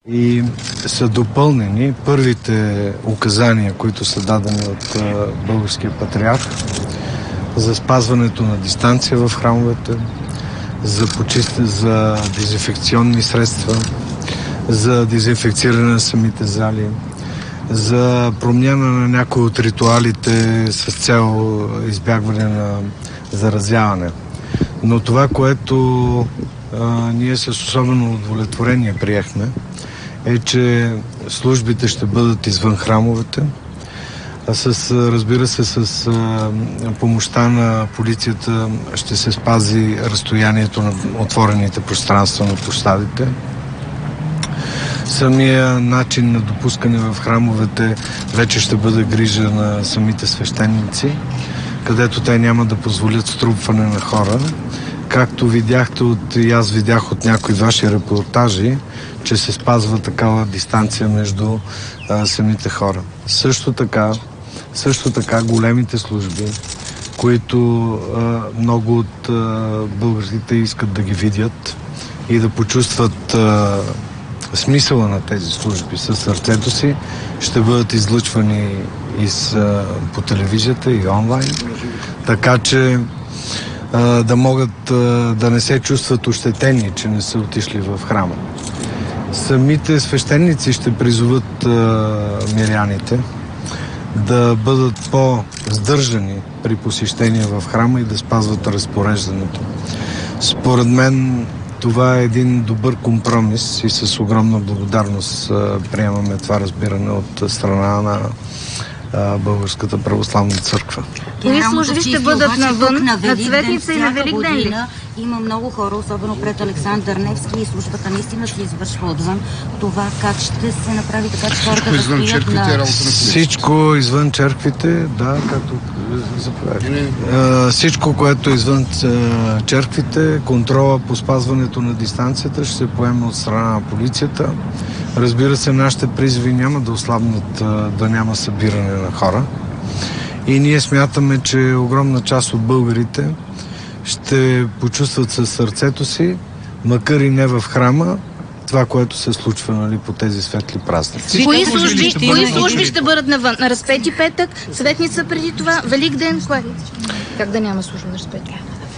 И са допълнени първите указания, които са дадени от българския патриарх за спазването на дистанция в храмовете, за дезинфекционни средства, за дезинфекциране на самите зали, за промяна на някои от ритуалите с цел избягване на заразяване. Но това, което ние с особено удовлетворение приехме, е, че службите ще бъдат извън храмовете, разбира се, с помощта на полицията ще се спази разстоянието на отворените пространства на площадите. Самия начин на допускане в храмовете вече ще бъде грижа на самите свещеници, където те няма да позволят струпване на хора. Както видяхте и аз видях от някои ваши репортажи, че се спазва такава дистанция между самите хора. Също така големите служби, които много от българите искат да ги видят и да почувстват смисъла на тези служби със сърцето си, ще бъдат излъчвани по телевизията и онлайн, така че да могат да не се чувстват ощетени, че не са отишли в храма. Самите свещеници ще призоват миряните да бъдат по-сдържани при посещение в храма и да спазват разпореждането. Според мен това е един добър компромис и с огромна благодарност приемаме това разбиране от страна на Българската православна църква. Кои служби ще бъдат навън, на Цветница и на Великден ли? Има много хора, особено пред Александър Невски, и службата наистина се извършва отвън. Това как ще се направи така, че хората да стоят на... Всичко извън черквите, да, както заповядайте. Всичко, което е извън черквите, контрола по спазването на дистанцията ще се поеме от страна на полицията. Разбира се, нашите призиви няма да ослабнат да няма събиране на хора. И ние смятаме, че огромна част от българите ще почувстват със сърцето си, макар и не в храма, това, което се случва по тези светли празници. Кои служби ще бъдат навън? На Разпети петък, Светница преди това, Великден, кое? Как да няма служба на Разпети?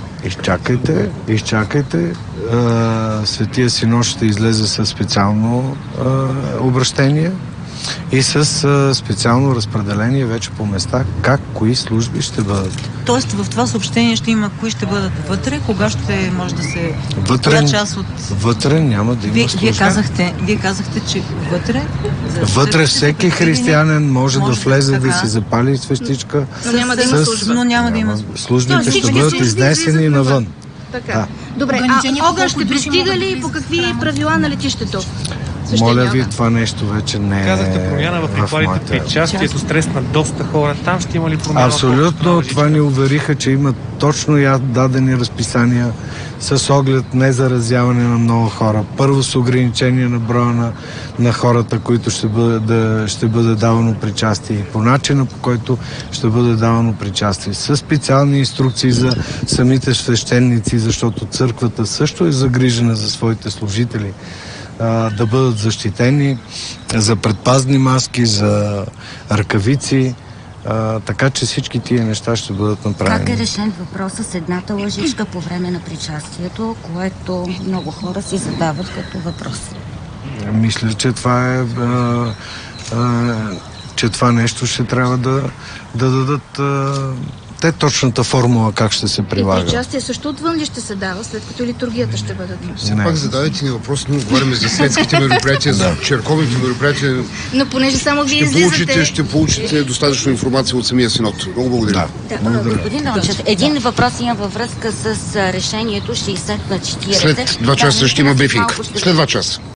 Изчакайте. Светия Синод ще излезе със специално обращение и с специално разпределение вече по места, кои служби ще бъдат. Тоест в това съобщение ще има кои ще бъдат вътре, кога ще може да се... Вътре няма да има служба. Вие казахте, че вътре всеки християнин може да влезе да си запали свещичка. Но няма да има служба. Службите ще бъдат изнесени навън. Така. Добре, огън ще пристига ли и по какви правила на летището? Моля ви, това нещо вече не е. Казахте промяна в ритуалите при причастието, стрес на доста хора. Там ще има ли промяна? Абсолютно. Това ни увериха, че има точно дадени разписания с оглед незаразяване на много хора. Първо с ограничение на броя на хората, които ще бъде давано причастие и по начина, по който ще бъде давано причастие. С специални инструкции за самите свещеници, защото църквата също е загрижена за своите служители, да бъдат защитени, за предпазни маски, за ръкавици, така че всички тия неща ще бъдат направени. Как е решен въпросът с едната лъжичка по време на причастието, което много хора си задават като въпрос? Мисля, че това нещо ще трябва да дадат те точната формула как ще се прилага. И причастие също отвън ли ще се дава, след като литургията ще бъде? Все пак задавайте ни въпрос, но говорим за светските мероприятия, за черковните мероприятия. Но понеже само вие излизате... Ще получите достатъчно информация от самия синод. Много благодаря. Господин Дончев, един въпрос има във връзка с решението 60 на 40. След 2 часа ще има брифинг. След 2 часа.